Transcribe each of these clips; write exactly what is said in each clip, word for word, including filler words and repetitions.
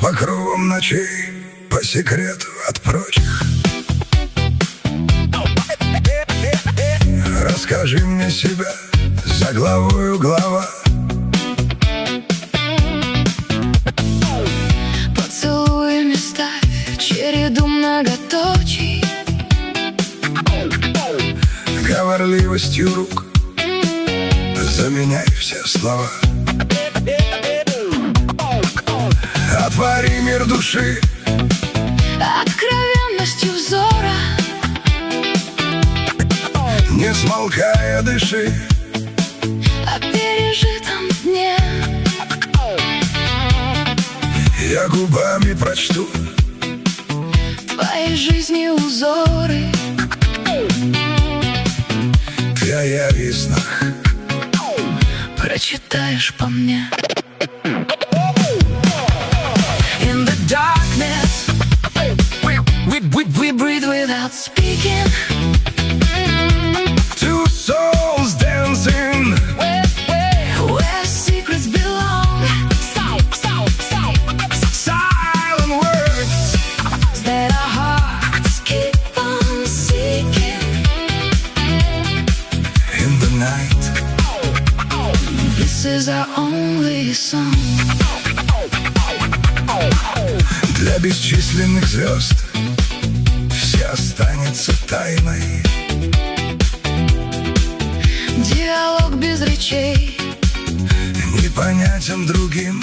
покровом ночей, по секрету от прочих. Расскажи мне себя, за главою глава. Поцелуями ставь череду многоточий, говорливостью рук заменяй все слова. Отвори мир души откровенностью взора, не смолкая дыши о пережитом дне. Я губами прочту Твоей жизни узоры, ты о яве и снах прочитаешь по мне. In the darkness, we, we, we, we breathe without speaking. Two souls dancing, Where, where, where secrets belong. So, so, so, silent words that our hearts keep on seeking. in the night. This is our only song. Для бесчисленных звезд все останется тайной. Диалог без речей, Непонятен другим,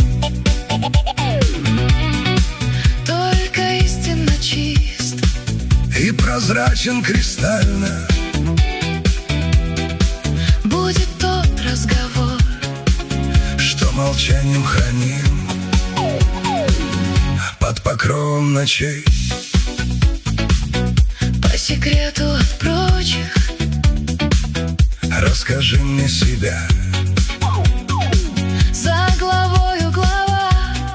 только истинно чист и прозрачен кристально будет тот разговор, что молчанием храним под покровом ночей. по секрету от прочих. Расскажи мне себя, За главою глава,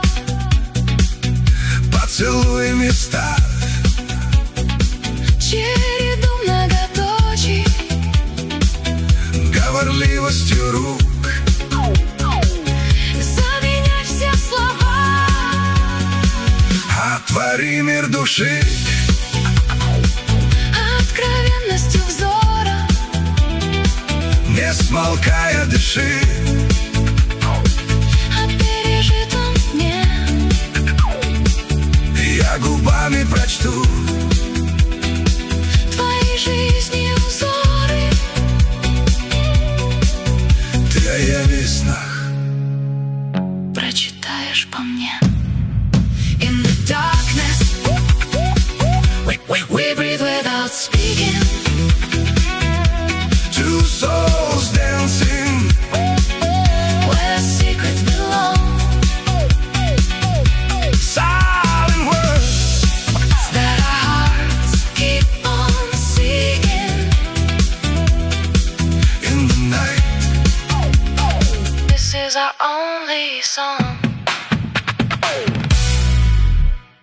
поцелуями ставь череду многоточий, говорливостью рук заменяй все слова. отвори мир души Откровенностью взора, не смолкая дыши о пережитом дне. я губами прочту Твоей жизни узоры, ты о яве и снах прочитаешь по мне.